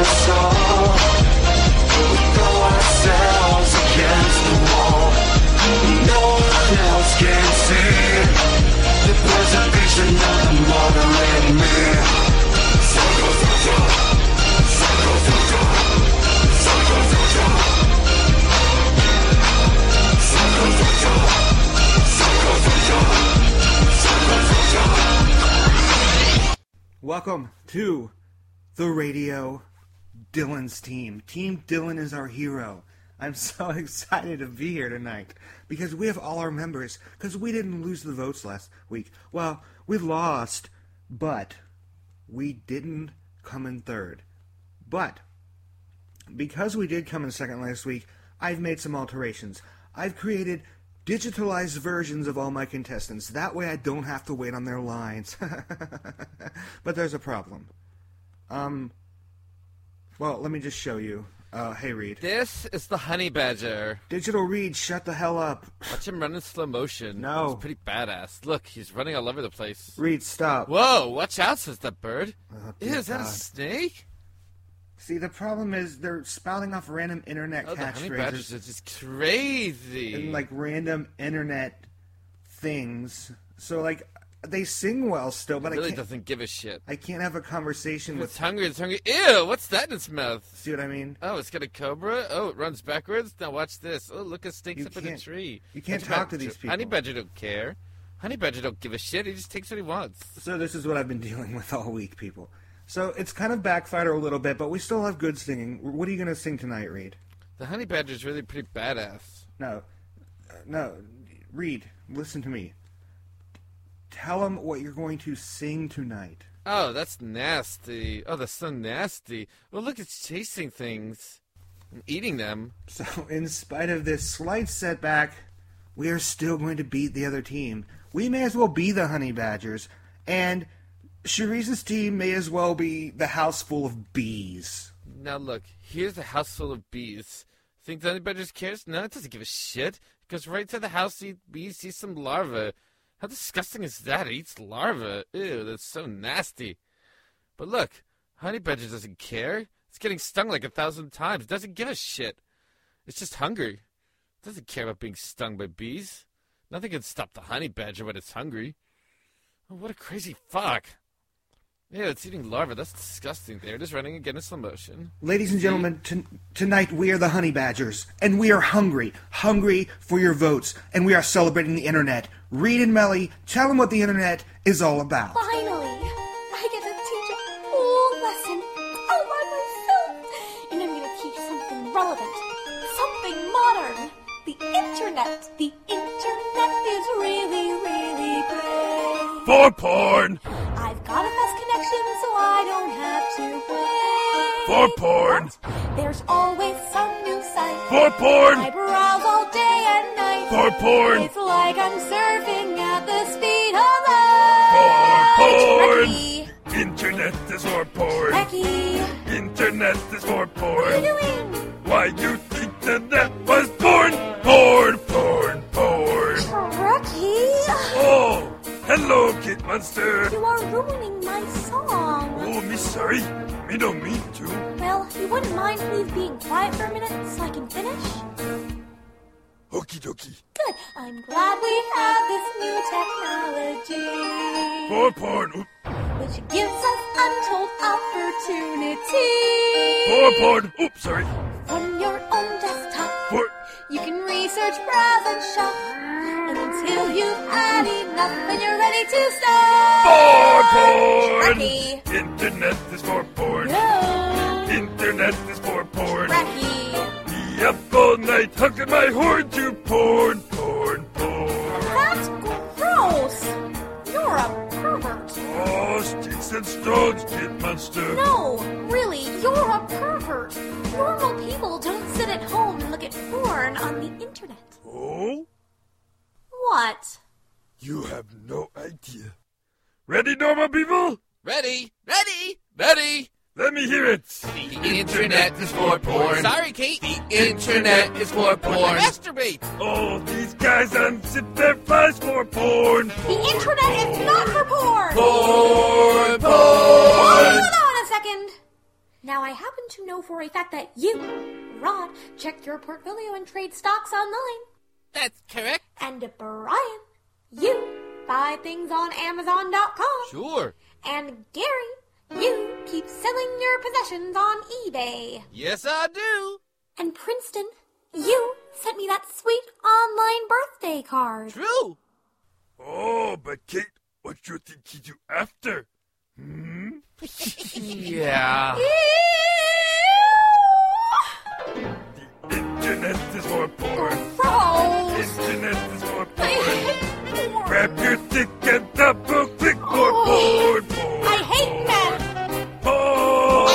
us all. We throw ourselves against the wall. No one else can see the preservation of the mother in me. Welcome to the radio, Dylan's team. Team Dylan is our hero. I'm so excited to be here tonight because we have all our members, because we didn't lose the votes last week. Well, we lost, but we didn't come in third. But because we did come in second last week, I've made some alterations. I've created digitalized versions of all my contestants. That way I don't have to wait on their lines. But there's a problem. Well, let me just show you. Hey, Reed. This is the honey badger. Digital Reed, shut the hell up. Watch him run in slow motion. No. He's pretty badass. Look, he's running all over the place. Reed, stop. Whoa, watch out, says that bird. Dear Is that a God. snake? See, the problem is they're spouting off random internet Oh, the honey badgers catchphrases are just crazy. and, like, random internet things. So, like, they sing well still, but it really I can't doesn't give a shit. I can't have a conversation with... It's hungry, it's hungry. Ew, what's that in its mouth? See what I mean? Oh, it's got a cobra? Oh, it runs backwards? Now watch this. Oh, look, it stinks You up in a can't- tree. you can't Honey talk to badger- these people. Honey badger don't care. Honey badger don't give a shit. He just takes what he wants. So this is what I've been dealing with all week, people. So it's kind of backfired a little bit, but we still have good singing. What are you going to sing tonight, Reed? The honey badger's really pretty badass. No, Reed, listen to me. Tell them what you're going to sing tonight. Oh, that's nasty. Oh, that's so nasty. Well, look, it's chasing things and eating them. So in spite of this slight setback, we are still going to beat the other team. We may as well be the Honey Badgers, and Sharice's team may as well be the house full of bees. Now, look, here's a house full of bees. Think the honey badger cares? No, it doesn't give a shit. It goes right to the house, eat bees, see some larvae. How disgusting is that? It eats larvae. Ew, that's so nasty. But look, honey badger doesn't care. It's getting stung like 1,000 times. It doesn't give a shit. It's just hungry. It doesn't care about being stung by bees. Nothing can stop the honey badger when it's hungry. Oh, what a crazy fuck. Yeah, it's eating larvae. That's disgusting. There it is running again in slow motion. Ladies and gentlemen, tonight we are the Honey Badgers, and we are hungry for your votes, and we are celebrating the internet. Reed and Melly, tell them what the internet is all about. Finally, I get to teach a whole lesson all by myself. And I'm going to teach something relevant, something modern. The internet. The internet is really, really great. For porn! I've got a fast connection, so I don't have to wait. For porn! But there's always some new site. For porn! I browse all day and night. For porn! It's like I'm surfing at the speed of light. For porn! Trekkie. Internet is for porn! Trekkie. Internet is for What are you porn! doing? Why you think the net was born? Porn, porn, porn! Trekkie. Oh! Hello, Kid Monster! You are ruining my song. Oh, me sorry. Me don't mean to. Well, you wouldn't mind me being quiet for a minute so I can finish? Okie dokie. Good. I'm glad we have this new technology, For porn! Oop. which gives us untold opportunity. For porn! Oops, sorry. From your own desktop, For... you can research, browse, and shop. And until you've had enough, then you're ready to stop. For porn! Trekkie. Internet is for porn! No. Internet is for porn! Trekkie. Be up all night hugging my horn to porn, porn, porn! That's gross. You're a pervert. Oh, sticks and stones, Kid Monster! No, really, you're a pervert. Normal people don't sit at home and look at porn on the internet. Oh? What? You have no idea. Ready, normal people? Ready? Ready? Ready? Let me hear it! The internet is for porn. Sorry, Kate. The internet is for porn. Masturbate. All these guys unzip their flies for porn! The internet is not for porn. Porn, porn. Hold on a second. Now, I happen to know for a fact that you, Rod, check your portfolio and trade stocks online. That's correct. And Brian, you buy things on Amazon.com. Sure. And Gary, you keep selling your possessions on eBay. Yes, I do. And Princeton, you sent me that sweet online birthday card. True. Oh, but Kate, what you think he do after? Yeah. The internet is more porn. Gross. Internet is more I porn. hate porn. Grab your dick and double click more porn. Porn. I hate men. Porn.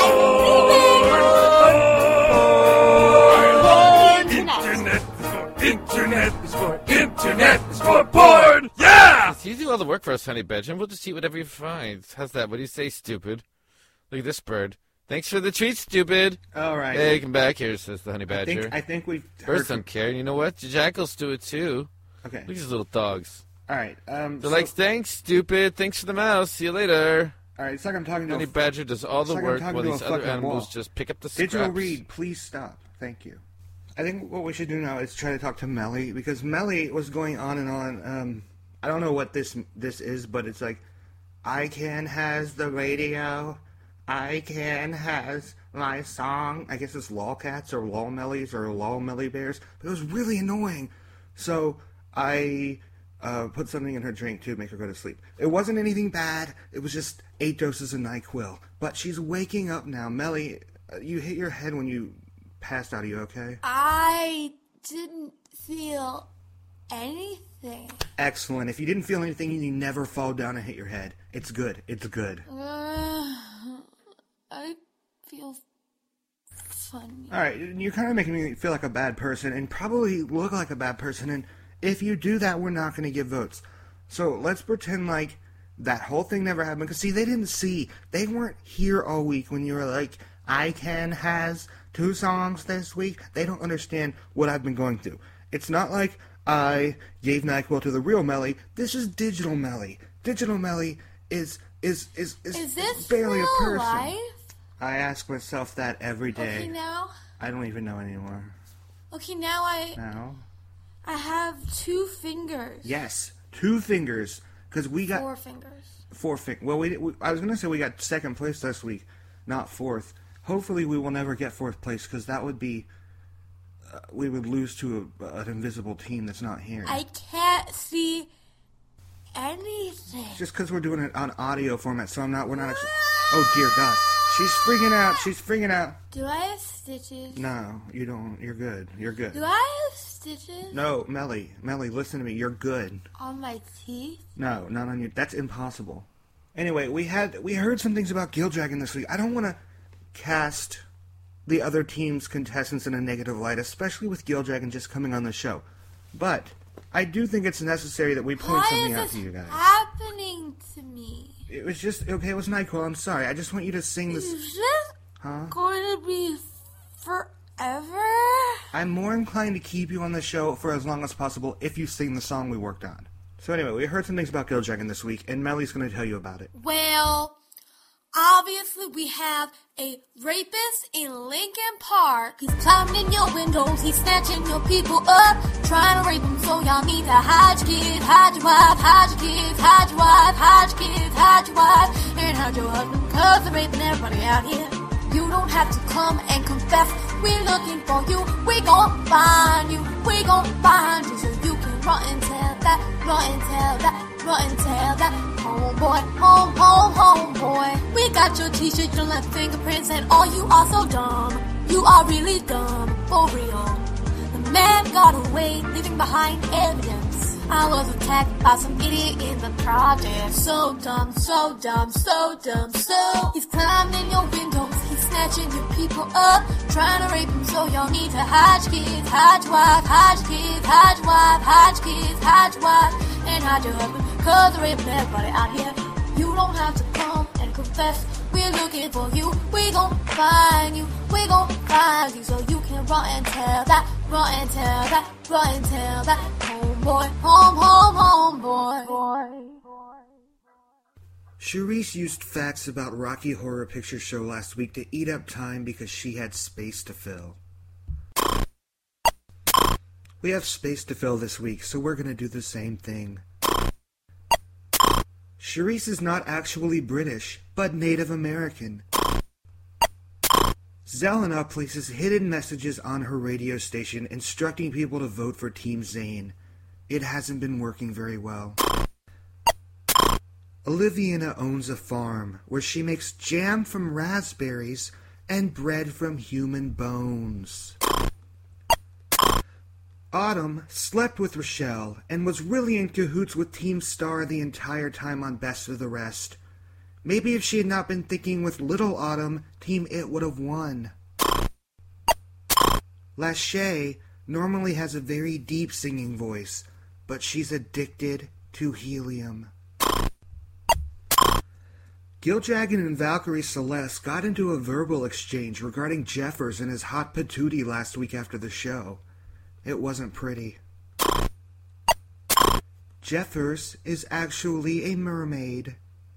Internet is for internet is for porn. Yeah. You do all the work for us, honey badger, and we'll just eat whatever you find. How's that? What do you say, stupid? Look at this bird. Thanks for the treat, stupid. All right. Hey, come back here, says the honey badger. I think we've Birds don't care. You know what? The jackals do it too. Okay. Look at these little dogs. All right. They're like, thanks, stupid. Thanks for the mouse. See you later. All right. It's like I'm talking to Honey badger does all the it's like I'm work talking while to a these other fucking animals wall. just pick up the scraps. Digital Read, please stop. Thank you. I think what we should do now is try to talk to Melly, because Melly was going on and on. I don't know what this is, but it's like, ICANN has the radio. ICANN has my song. I guess it's lolcats or lolmellies or lolmelly bears. But it was really annoying. So I put something in her drink to make her go to sleep. It wasn't anything bad. It was just 8 doses of NyQuil. But she's waking up now. Melly, you hit your head when you passed out. Are you okay? I didn't feel anything. Excellent. If you didn't feel anything, you never fall down and hit your head. It's good. It's good. I feel funny. All right, you're kind of making me feel like a bad person and probably look like a bad person. And if you do that, we're not going to give votes. So let's pretend like that whole thing never happened. Because, see, they didn't see. They weren't here all week when you were like, ICANN has 2 songs this week. They don't understand what I've been going through. It's not like I gave NyQuil to the real Melly. This is digital Melly. Digital Melly is this barely real a person. life? I ask myself that every day. Okay, now. I don't even know anymore. Okay, now Now? I have 2 fingers. Yes, 2 fingers. Because we got 4 fingers. 4 fingers. Well, I was going to say we got 2nd place this week, not 4th. Hopefully we will never get 4th place, because that would be... we would lose to an invisible team that's not here. I can't see anything. Just because we're doing it on audio format, so we're not actually... Oh, dear God. She's freaking out. She's freaking out. Do I have stitches? No, you don't. You're good. You're good. Do I have stitches? No, Melly, listen to me. You're good. On my teeth? No, not on you. That's impossible. Anyway, we heard some things about Gildragon this week. I don't want to cast the other team's contestants in a negative light, especially with Gildragon just coming on the show. But I do think it's necessary that we point something out to you guys. Happening to me? It was just okay. It was NyQuil. I'm sorry. I just want you to sing this. Is this Huh? going to be forever? I'm more inclined to keep you on the show for as long as possible if you sing the song we worked on. So anyway, we heard some things about Gildragon this week, and Melly's going to tell you about it. Well, obviously we have a rapist in Lincoln Park. He's climbing in your windows, he's snatching your people up, trying to rape them, so y'all need to hide your kids, hide your wife, hide your kids, hide your wife, hide your kids, hide your wife, and hide your husband, cause they're raping everybody out here. You don't have to come and confess, we're looking for you, we gon' find you, we gon' find you, so you can run and tell that, run and tell that, run and tell that. Homeboy, homeboy. We got your t-shirt, your left fingerprints, and all you are so dumb. You are really dumb, for real. The man got away, leaving behind evidence. I was attacked by some idiot in the project. So dumb, so dumb, so dumb, so. He's climbing your windows, he's snatching your people up, trying to rape them, so y'all need to hide your kids, hide your wife, hide your kids, hide your wife, hide your kids, hide your wife, and hide your husband. Cause they're raping everybody out here. You don't have to come and confess, we're looking for you. We gon' find you, we gon' find you, so you can run and tell that, run and tell that, run and tell that. Homeboy, homeboy. Charisse used facts about Rocky Horror Picture Show last week to eat up time because she had space to fill. We have space to fill this week, so we're going to do the same thing. Charisse is not actually British, but Native American. Zelena places hidden messages on her radio station instructing people to vote for Team Zayn. It hasn't been working very well. Oliviana owns a farm where she makes jam from raspberries and bread from human bones. Autumn slept with Rochelle and was really in cahoots with Team Star the entire time on Best of the Rest. Maybe if she had not been thinking with Little Autumn, Team It would have won. Lachey normally has a very deep singing voice, but she's addicted to helium. Gildragon and Valkyrie Celeste got into a verbal exchange regarding Jeffers and his hot patootie last week after the show. It wasn't pretty. Jeffers is actually a mermaid.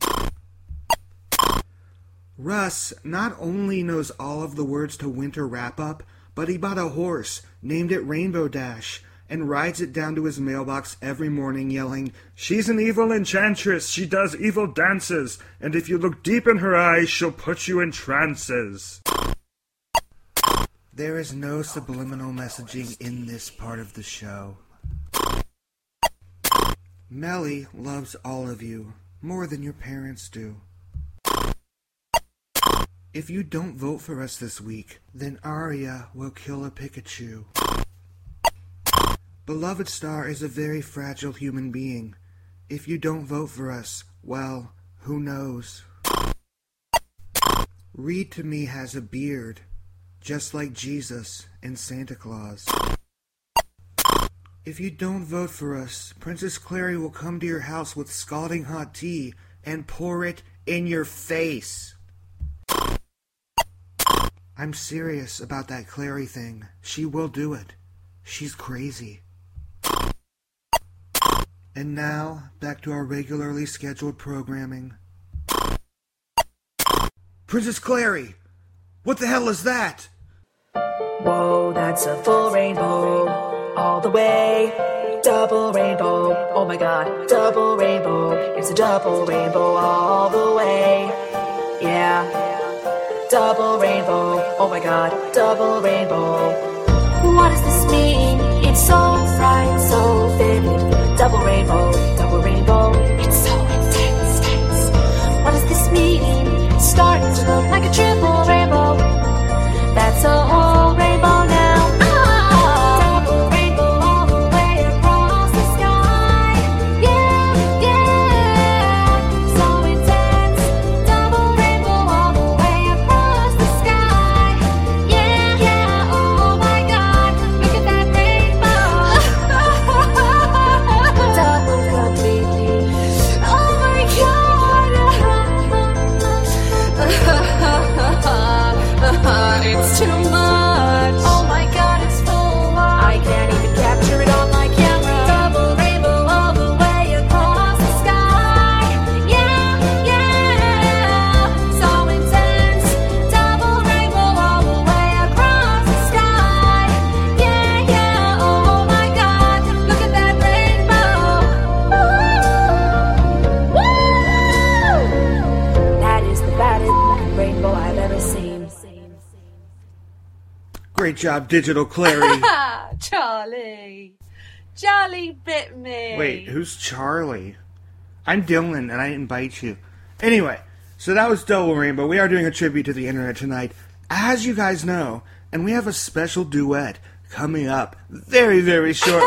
Russ not only knows all of the words to Winter Wrap-Up, but he bought a horse, named it Rainbow Dash, and rides it down to his mailbox every morning yelling, She's an evil enchantress, she does evil dances, and if you look deep in her eyes, she'll put you in trances. There is no subliminal messaging in this part of the show. Melly loves all of you, more than your parents do. If you don't vote for us this week, then Arya will kill a Pikachu. Beloved Star is a very fragile human being. If you don't vote for us, well, who knows? Reed to me has a beard, just like Jesus and Santa Claus. If you don't vote for us, Princess Clary will come to your house with scalding hot tea and pour it in your face. I'm serious about that Clary thing. She will do it. She's crazy. And now, back to our regularly scheduled programming. Princess Clary! What the hell is that? Whoa, that's a full rainbow, all the way, double rainbow, oh my god, double rainbow, it's a double rainbow all the way, yeah, double rainbow, oh my god, double rainbow. What does this mean? It's so bright, so vivid, double rainbow, it's so intense. What does this mean? It's starting to look like a triple rainbow, that's a whole rainbow now. Double rainbow all the way across the sky. Yeah, yeah, so intense. Double rainbow all the way across the sky. Yeah, yeah, oh my god, look at that rainbow. Double completely. Oh my god. It's too much. Oh my god, it's full of. I can't even capture it on my camera. Double rainbow all the way across the sky. Yeah, yeah, so intense. Double rainbow all the way across the sky. Yeah, yeah, oh my god, look at that rainbow. Woo! That is the baddest rainbow I've ever seen. Great job, Digital Clary. Charlie. Charlie bit me. Wait, who's Charlie? I'm Dylan, and I didn't bite you. Anyway, so that was Double Rainbow. We are doing a tribute to the internet tonight, as you guys know, and we have a special duet coming up very, very short.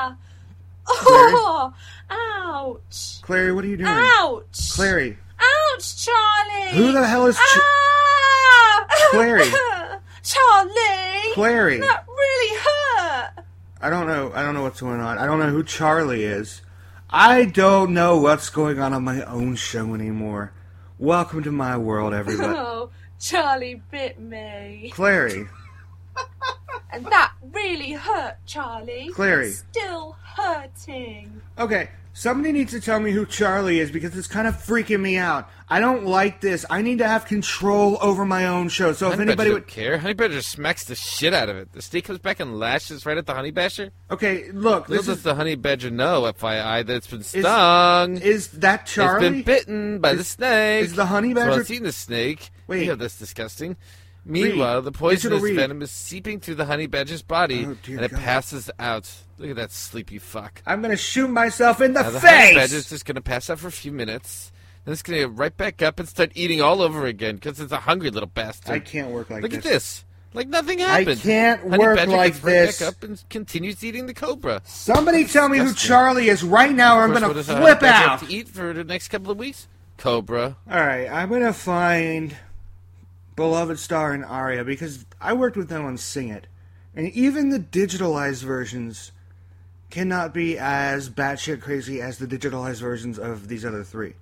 Oh, ouch. Clary, what are you doing? Ouch. Clary. Ouch, Charlie. Who the hell is Clary? Charlie. Clary. That really hurt. I don't know what's going on. I don't know who Charlie is. I don't know what's going on my own show anymore. Welcome to my world, everybody. Oh, Charlie bit me. Clary. And that really hurt, Charlie. Clary. It's still hurting. Okay, somebody needs to tell me who Charlie is because it's kind of freaking me out. I don't like this. I need to have control over my own show. So if Honey anybody Badger would... don't care. Honey Badger smacks the shit out of it. The snake comes back and lashes right at the Honey Badger. Okay, look, Little this does is... the Honey Badger know, FYI, that it's been stung. Is that Charlie? It's been bitten by the snake. Is the Honey So Badger... it's eating the snake. Wait. Ew, that's disgusting. Meanwhile, the poisonous Read. venom is seeping through the Honey Badger's body, Oh, dear and it God. passes out. Look at that sleepy fuck. I'm gonna shoot myself in the Now, the Honey face! Badger's just going to pass out for a few minutes. Then it's going to get right back up and start eating all over again, because it's a hungry little bastard. I can't work like Look this. at this. Like nothing happened. can't Honey work Badger like gets right this. back up and continues eating the cobra. Somebody tell me who disgusting. Charlie is right now or I'm Of course, gonna what does a flip Honey Badger out! have to eat for the next couple of weeks? Cobra. Alright, I'm gonna find Beloved Star and Aria because I worked with them on Sing It. And even the digitalized versions cannot be as batshit crazy as the digitalized versions of these other three.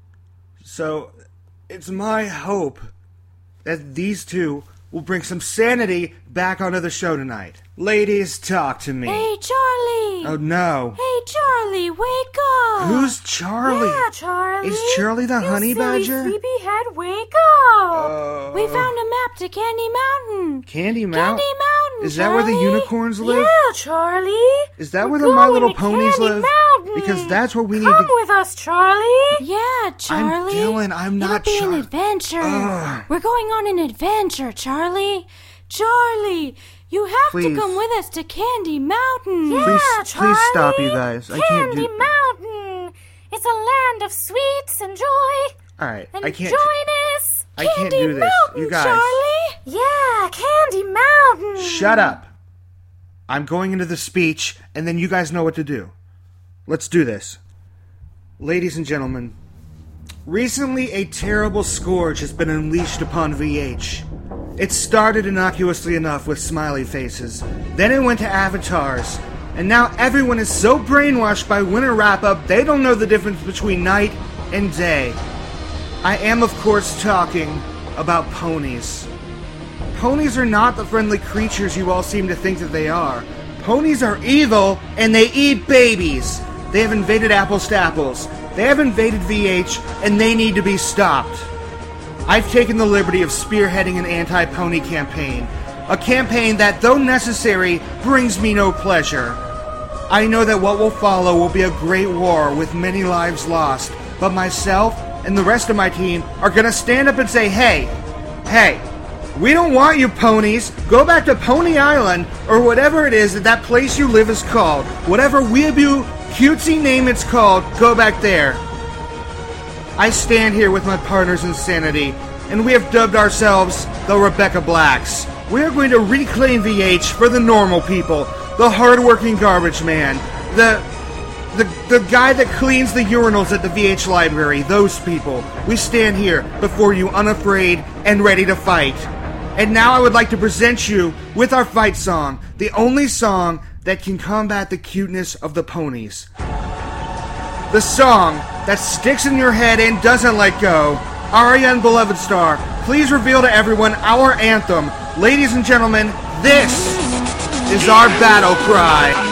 So, it's my hope that these two will bring some sanity back onto the show tonight. Ladies, talk to me. Hey, Charlie! Oh no. Hey, Charlie, wake up! Who's Charlie? Yeah, Charlie. Is Charlie the You honey silly badger? sleepyhead, wake up! We found a map to Candy Mountain. Candy Mountain? Candy Mountain, Is that where the Charlie. unicorns live? Yeah, Charlie. Is that We're where the My going Little to Ponies Candy live? Mountain. Because that's where we need Come to... with us, Charlie. Yeah, Charlie. Dylan, I'm not It'll be Char- an adventure. Ugh. We're going on an adventure, Charlie. Charlie, you have Please. to come with us to Candy Mountain. Yeah, Please- Charlie. please stop, you guys. I can't do- Candy Mountain. It's a land of sweets and joy. Alright, And I can't... join us. I can't Candy do this. Mountain, You guys. Charlie. Yeah, Candy Mountain. Shut up. I'm going into the speech, and then you guys know what to do. Let's do this. Ladies and gentlemen, recently a terrible scourge has been unleashed upon VH. It started innocuously enough with smiley faces, then it went to avatars, and now everyone is so brainwashed by Winter Wrap-Up they don't know the difference between night and day. I am, of course, talking about ponies. Ponies are not the friendly creatures you all seem to think that they are. Ponies are evil, and they eat babies. They have invaded Apples to Apples. They have invaded VH, and they need to be stopped. I've taken the liberty of spearheading an anti-pony campaign. A campaign that, though necessary, brings me no pleasure. I know that what will follow will be a great war with many lives lost, but myself and the rest of my team are gonna stand up and say, hey, we don't want you ponies. Go back to Pony Island, or whatever it is that place you live is called. Whatever weeaboo cutesy name it's called, go back there. I stand here with my partners in sanity, and we have dubbed ourselves the Rebecca Blacks. We are going to reclaim VH for the normal people, the hardworking garbage man, the guy that cleans the urinals at the VH library, those people. We stand here before you unafraid and ready to fight. And now I would like to present you with our fight song, the only song that can combat the cuteness of the ponies. The song that sticks in your head and doesn't let go. Aria and Beloved Star, please reveal to everyone our anthem. Ladies and gentlemen, this is our battle cry.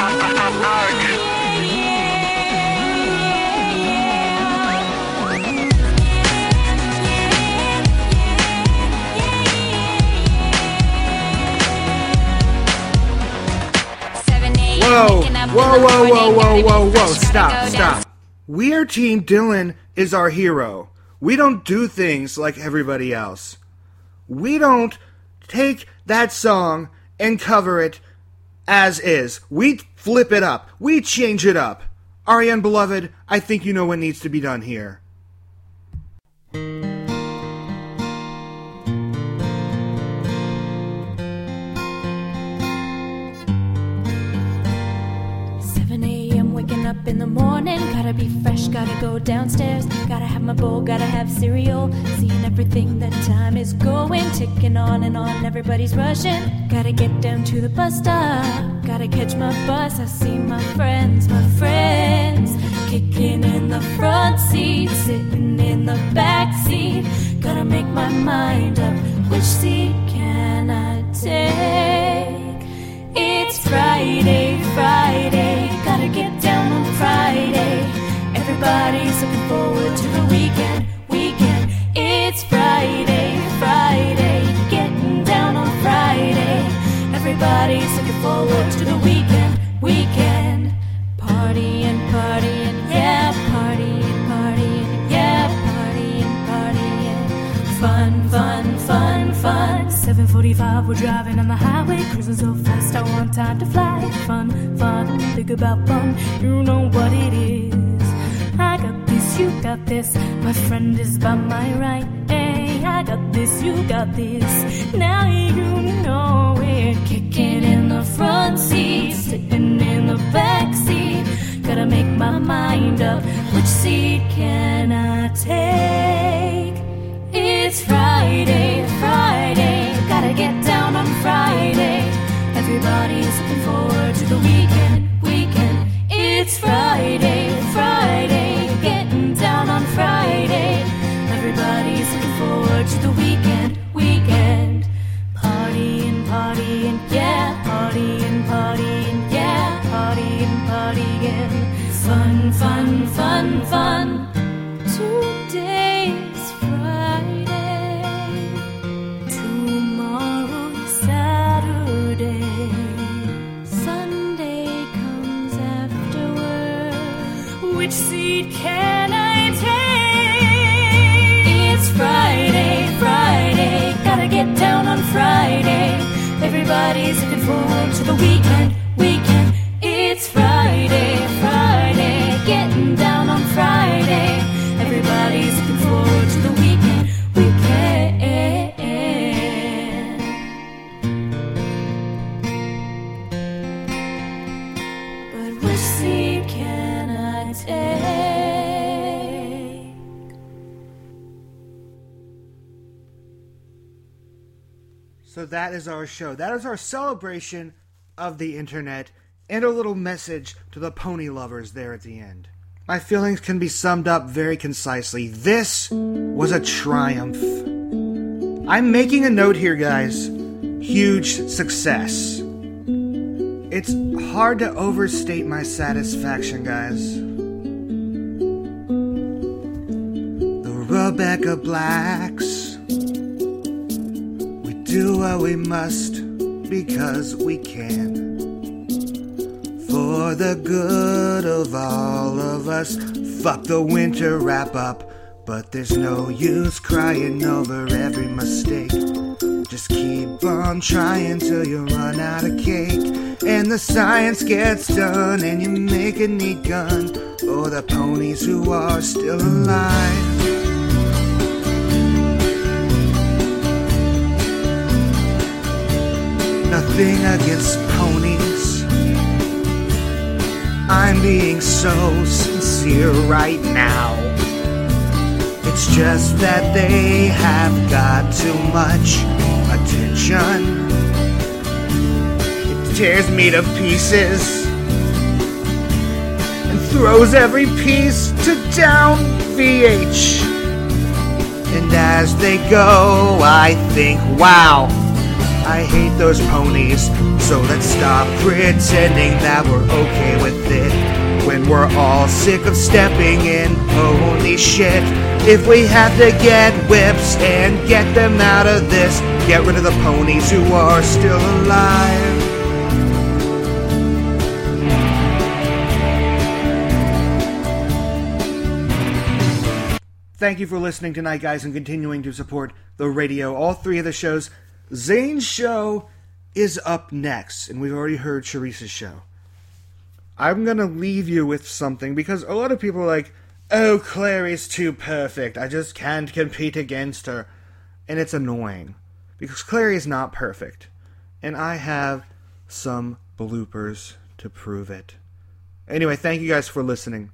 Whoa, stop. We are Team Dylan is our hero. We don't do things like everybody else. We don't take that song and cover it as is. We flip it up. We change it up. Ariane, beloved, I think you know what needs to be done here. Up in the morning, gotta be fresh, gotta go downstairs, gotta have my bowl, gotta have cereal, seeing everything, that time is going, ticking on and on, everybody's rushing, gotta get down to the bus stop, gotta catch my bus, I see my friends, kicking in the front seat, sitting in the back seat, gotta make my mind up, which seat can I take? It's Friday, Friday, gotta get down on Friday. Everybody's looking forward to the weekend, weekend. It's Friday, Friday, getting down on Friday. Everybody's looking forward to the weekend, weekend. Partying, partying, yeah, partying, partying, yeah, partying, partying. Fun, fun, fun, fun. 7:45, we're driving on the highway, cruising so fast, I want time to fly. Fun, fun, think about fun, you know what it is. I got this, you got this, my friend is by my right. Hey, I got this, you got this, now you know it. Kicking in the front seat, sitting in the back seat. Gotta make my mind up, which seat can I take? It's Friday, Friday, gotta get down on Friday. Everybody's looking forward to the weekend, weekend. It's Friday, Friday, getting down on Friday. Everybody's looking forward to the weekend, weekend. Partying, partying, yeah, partying, partying, yeah, partying, partying. Fun, fun, fun, fun. Today's Friday, tomorrow's Saturday. Sunday comes afterward. Which seat can I take? It's Friday, Friday, gotta get down on Friday. Everybody's looking forward to the weekend, weekend. It's Friday, Friday, getting down on Friday. Everybody's looking forward to the weekend, weekend. But which seat can I take? So that is our show. That is our celebration of the internet and a little message to the pony lovers there at the end. My feelings can be summed up very concisely. This was a triumph. I'm making a note here, guys. Huge success. It's hard to overstate my satisfaction, guys. The Rebecca Blacks. We do what we must because we can. For the good of all of us, fuck the winter wrap up. But there's no use crying over every mistake. Just keep on trying till you run out of cake. And the science gets done and you make a neat gun for the ponies who are still alive. Nothing against ponies. I'm being so sincere right now. It's just that they have got too much attention. It tears me to pieces and throws every piece to down VH. And as they go, I think, wow, I hate those ponies, so let's stop pretending that we're okay with it when we're all sick of stepping in pony shit. If we have to get whips and get them out of this, get rid of the ponies who are still alive. Thank you for listening tonight, guys, and continuing to support the radio. All three of the shows. Zane's show is up next, and we've already heard Charissa's show. I'm going to leave you with something, because a lot of people are like, oh, Clary's too perfect. I just can't compete against her. And it's annoying, because Clary is not perfect. And I have some bloopers to prove it. Anyway, thank you guys for listening.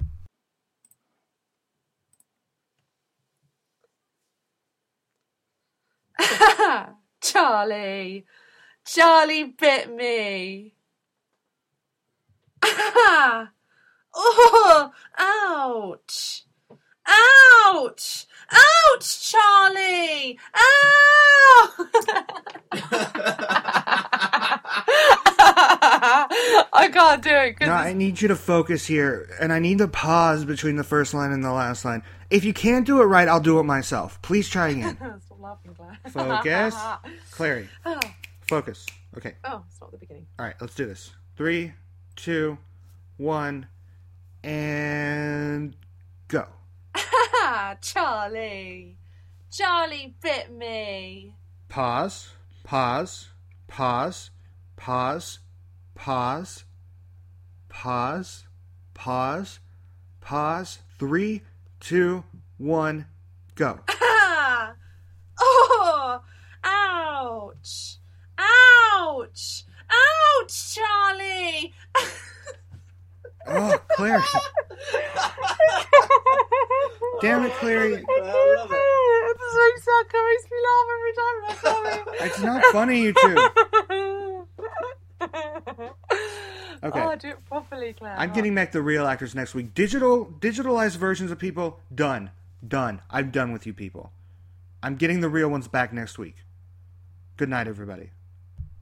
Charlie! Charlie bit me! Oh! Ouch! Ouch! Ouch, Charlie! Ow! I can't do it. No, I need you to focus here, and I need the pause between the first line and the last line. If you can't do it right, I'll do it myself. Please try again. Stop laughing, Claire. Focus. Clary. Oh. Focus. Okay. Oh, it's not the beginning. All right, let's do this. 3, 2, 1, and go. Charlie. Charlie bit me. Pause. Pause. Pause. Pause. Pause. Pause. Pause. Pause. 3, 2, 1, go. Oh! Ouch! Ouch! Ouch, Charlie! Oh, Clary. Damn it, Clary. I love it. This makes me laugh every time I tell him. It's not funny, you two. Okay. Oh, do it properly, Claire. I'm getting back the real actors next week. Digitalized versions of people, done. Done. I'm done with you people. I'm getting the real ones back next week. Good night, everybody.